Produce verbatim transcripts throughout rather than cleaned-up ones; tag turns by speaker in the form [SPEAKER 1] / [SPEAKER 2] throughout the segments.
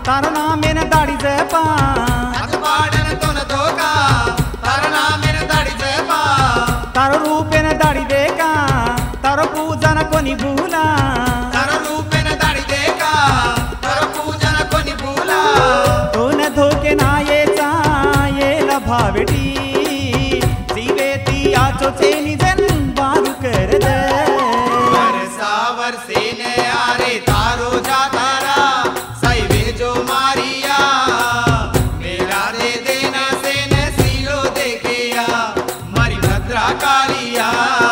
[SPEAKER 1] तारो नाम मेन दाढ़ी से पा
[SPEAKER 2] अखबारन तो न धोखा तारो नाम मेन दाढ़ी से पा
[SPEAKER 1] तारो रूप न दाढ़ी देखा तारो पूजा न कोनी भूला
[SPEAKER 2] तारो रूप न दाढ़ी देखा तारो पूजा न कोनी भूला
[SPEAKER 1] तो न धोके ना ये चा ये लभावटी जीवे ती आचो चेनी जन बारू कर दे
[SPEAKER 2] सावर से ने आरे तारो जा तारा सही वे जो मारिया मेरा दे देना से ने सीलो देखेया मारी भद्रा कालिया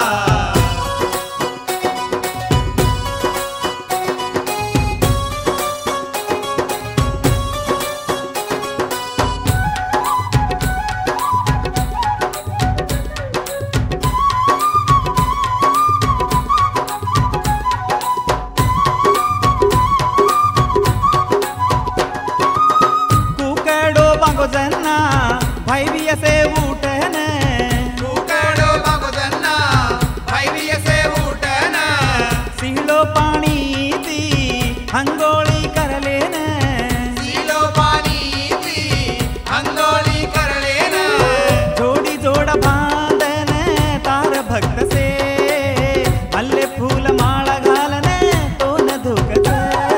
[SPEAKER 1] जन्ना भाई भी ऐसे उठन
[SPEAKER 2] कुकड़ो बागो जन्ना भाई भी ऐसे उठन
[SPEAKER 1] सीलो पानी दी हंगोली कर लेन
[SPEAKER 2] सीलो पानी दी हंगोली कर लेन
[SPEAKER 1] जोड़ी जोड़ बांधन तार भक्त से मल्ले फूल माला घालने तो न धुकत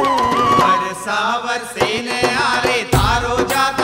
[SPEAKER 2] सावर से ने आरे तारो जाता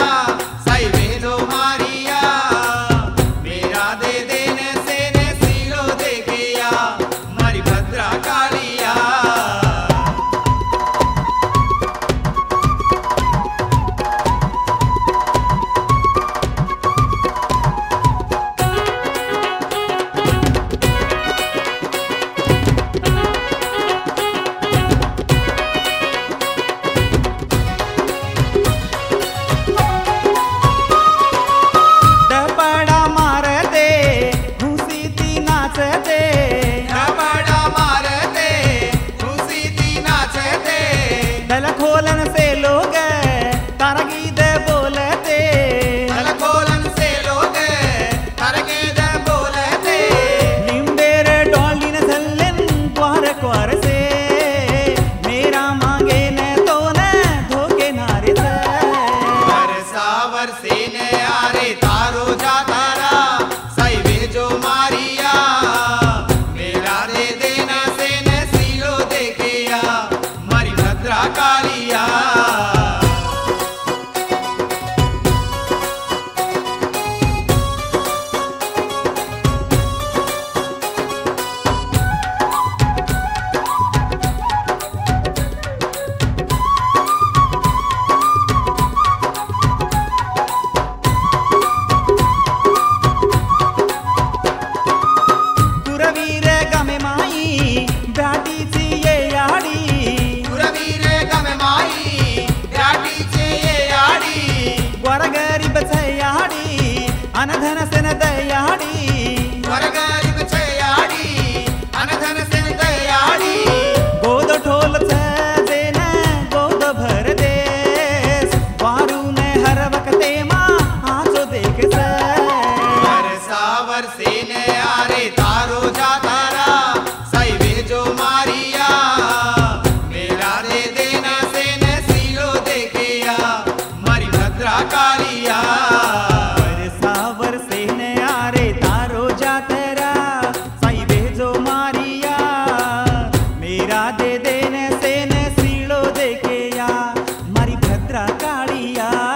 [SPEAKER 1] खोलन से लोग तारा गीत बोलते
[SPEAKER 2] खोलन से लोग तारा गीत बोलते
[SPEAKER 1] लिंबेर डॉलिन सल्लन क्वार क्वार से मेरा मांगे न तो न धोके नारे से
[SPEAKER 2] सावर से ने आरे तारो जा तारा सही वे जो मारिया मेरा दे देना से ने सीलो देखेया मारी भद्रा कालिया
[SPEAKER 1] कुरवीर गमे माई बैठी सी ये याड़ी
[SPEAKER 2] कुरवीर गमे माई बैठी सी ये याड़ी
[SPEAKER 1] वर गरीब से याड़ी अनधन से न दयाड़ी
[SPEAKER 2] वर गरीब से याड़ी अनधन से न दयाड़ी
[SPEAKER 1] गोद ठोल से जेन गोद भर देस वारू ने हर वक्ते माँ आंचो देख से
[SPEAKER 2] सावर से ने आरे तारो जा तारा सही वे जो मारिया मेरा दे देना से ने सीलो देखेया मारी भद्रा कालिया
[SPEAKER 1] सावर से ने आरे तारो जा तेरा सही वे जो मारिया मेरा दे देने से ने सीलो देखेया मारी भद्रा कालिया।